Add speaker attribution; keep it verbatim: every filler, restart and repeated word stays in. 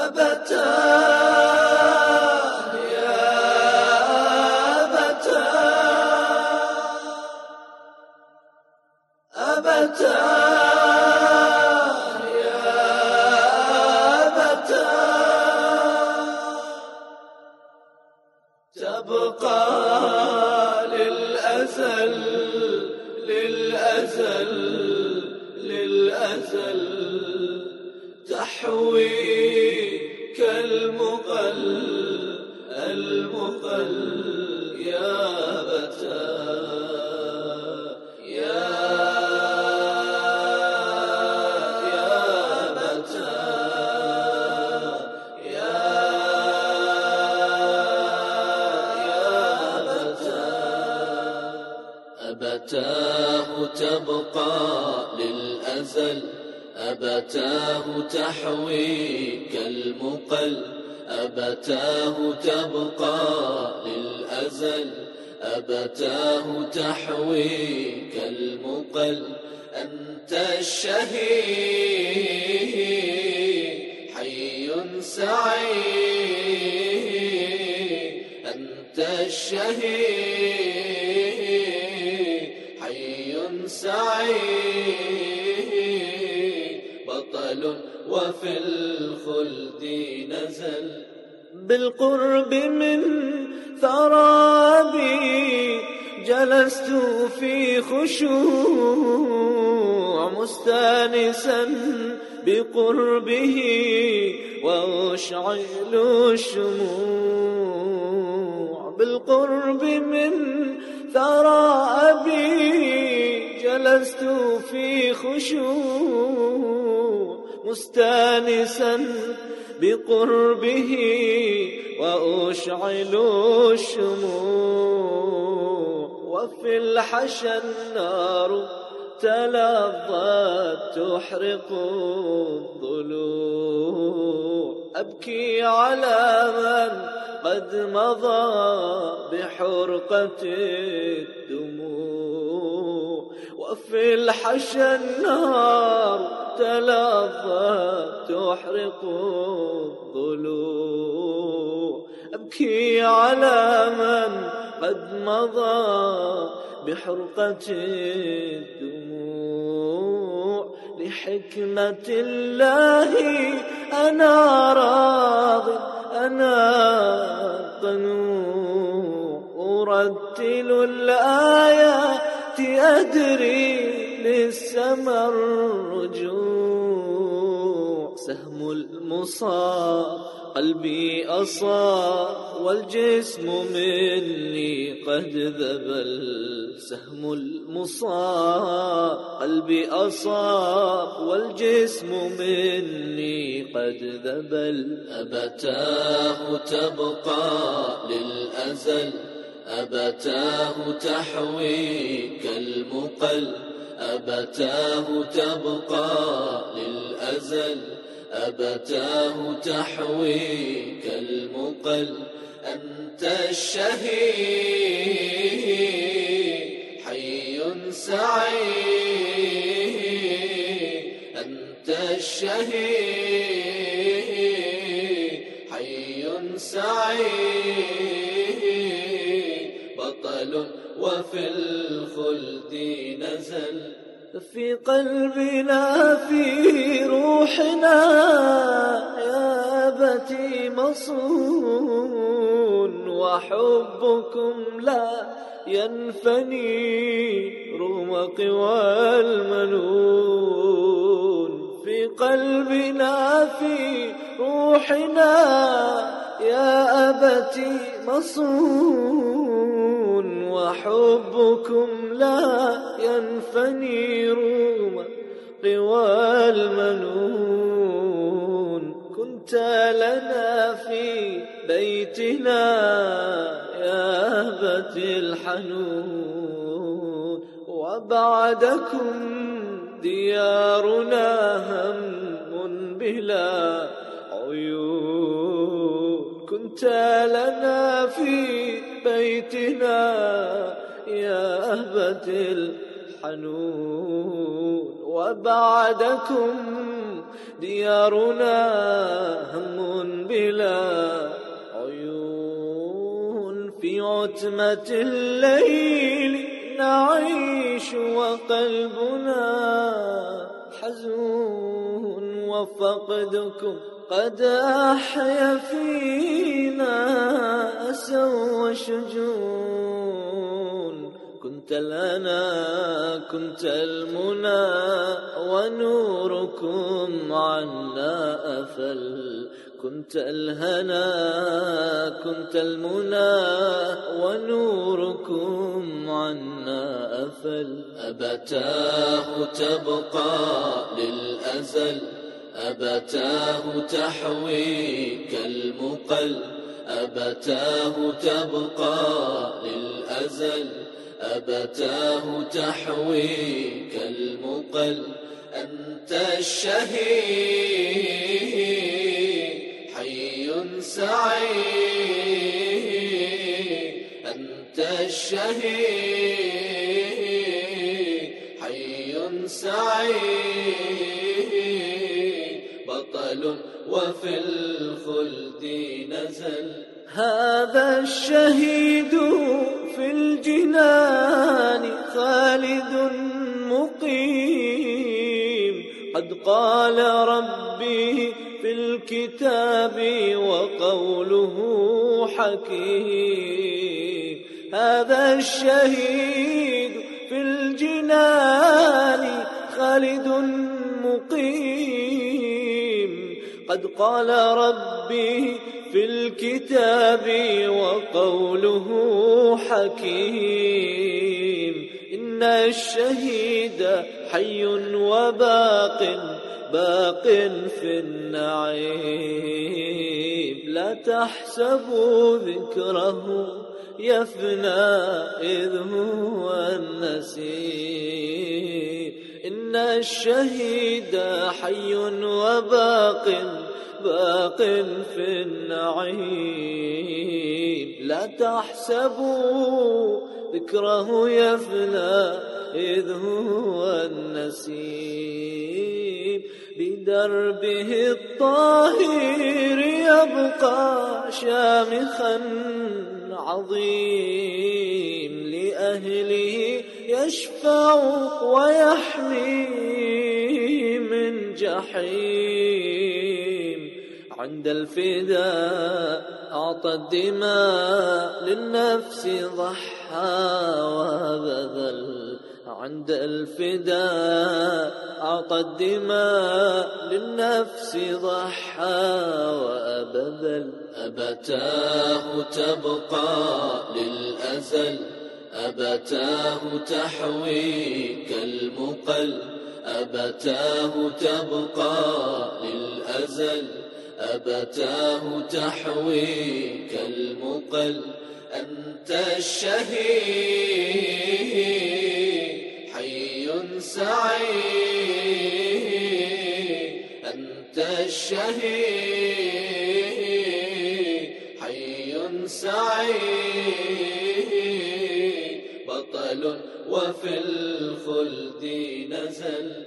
Speaker 1: أبتاه يا أبتاه أبتاه يا أبتاه تبقى للأزل للأزل للأزل تحويك المقل المقل يا أبتاه يا يا أبتاه يا يا أبتاه أبتاه تبقى للأزل أبتاه تحويك المقل أبتاه تبقى للأزل أبتاه تحويك المقل أنت الشهيد حي سعيد أنت الشهيد حي سعيد بطل وفي الخلد نزل بالقرب من ثرابي جلست في خشوع مستانسا بقربه وأشعل الشموع بالقرب من ثرابي جلست في خشوع مستانسا بقربه وأشعل الشموع وفي الحشا النار تلظت تحرق الضلوع أبكي على من قد مضى بحرقة الدموع وفي الحشا النار تلظت تحرق الضلوع أبكي على من قد مضى بحرقة الدموع لحكمة الله أنا راض أنا قنوع أرتل الآيات أدري للسما الرجوع سهم المصاب قلبي أصاب والجسم مني قد ذبل سهم المصاب قلبي أصاب والجسم مني قد ذبل أبتاه تبقى للأزل أبتاه تحويك المقل أبتاه تبقى للأزل أبتاه تحويك المقل أنت الشهيد حي سعيد أنت الشهيد حي سعيد بطل وفي الخلد نزل في قلبنا في روحنا يا أبتي مصون وحبكم لا ينفني رمق والمنون في قلبنا في روحنا يا أبتي مصون وحبكم لا ينفني رمق والمنون كنت لنا في بيتنا يا أبتي الحنون وبعدكم ديارنا هم بلا عيون كنت لنا في بيتنا يا أبتي الحنون وبعدكم ديارنا هم ظلمة الليل نعيش وقلبنا حزون، وفقدكم قد أحيا فينا أسى وشجون. كنت لنا كنت المنى ونوركم عنا أفل، كنت الهنا كنت المنى ونوركم عنا أفل. أبتاه تبقى للأزل، أبتاه تحوي كالمقل، أبتاه تبقى للأزل، أبتاه تحوي كالمقل. أنت الشهيد حي سعيد، أنت الشهيد حي سعيد، بطل وفي الخلد نزل. هذا الشهيد في الجنان خالد مقيم، قد قال ربي في الكتاب وقوله حكيم. هذا الشهيد في الجنان خالد مقيم، قد قال ربي في الكتاب وقوله حكيم. إن الشهيد حي وباق باق في النعيم، لا تحسبوا ذكره يفنى إذ هو النسيم. إن الشهيد حي وباق باق في النعيم، لا تحسبوا ذكره يفنى إذ هو النسيم. بدربه الطاهر يبقى شامخا عظيم، لأهله يشفع ويحمي من جحيم. عند الفداء أعطى الدماء للنفس ضحى وبذل، عند الفداء أعطى الدماء للنفس ضحى وأبذل. أبتاه تبقى للأزل، أبتاه تحوي كالمقل، أبتاه تبقى للأزل، أبتاه تحوي كالمقل. أنت الشهيد حي سعيد، أنت الشهيد حي سعيد، بطل وفي الخلد نزل.